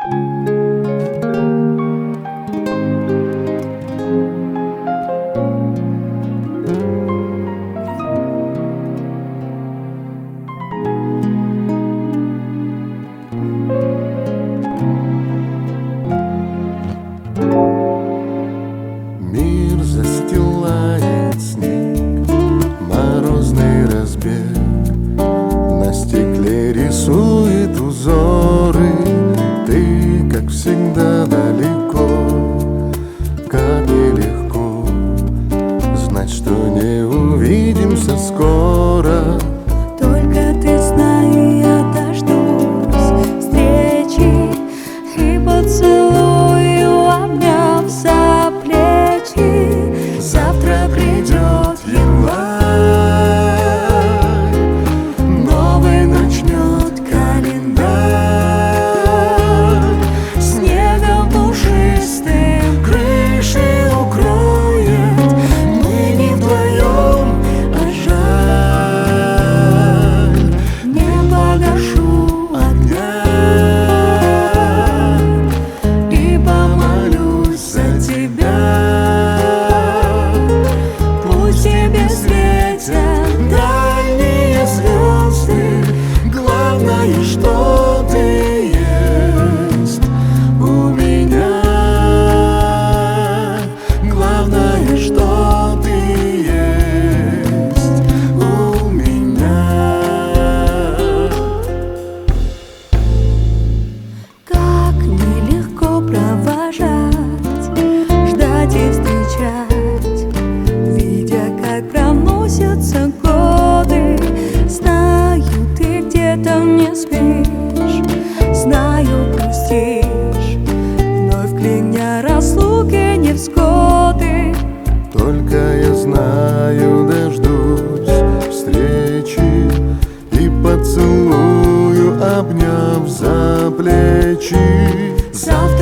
Мир застилает снег, морозный разбег, на стекле рисует узоры. Ты, как всегда, далеко, как нелегко знать, что не увидимся скоро. Только ты знай, я дождусь встречи и поцелую, обняв за плечи. Завтра придет январь, новый начнет календарь, Снегом пушистым крыши укроет. Мы не вдвоем, а жаль, не погашу огня. и помолюсь за тебя. Пусть тебе светят Дальние звезды, главное, что ты есть у меня. Главное, что ты есть у меня. Как нелегко провожать, ждать и встречать, видя, как проносятся годы. Знаю, ты где-то не спишь, знаю, грустишь, вновь кляня разлуки невзгоды. Только я знаю, дождусь встречи и поцелую, обняв за плечи. Завтра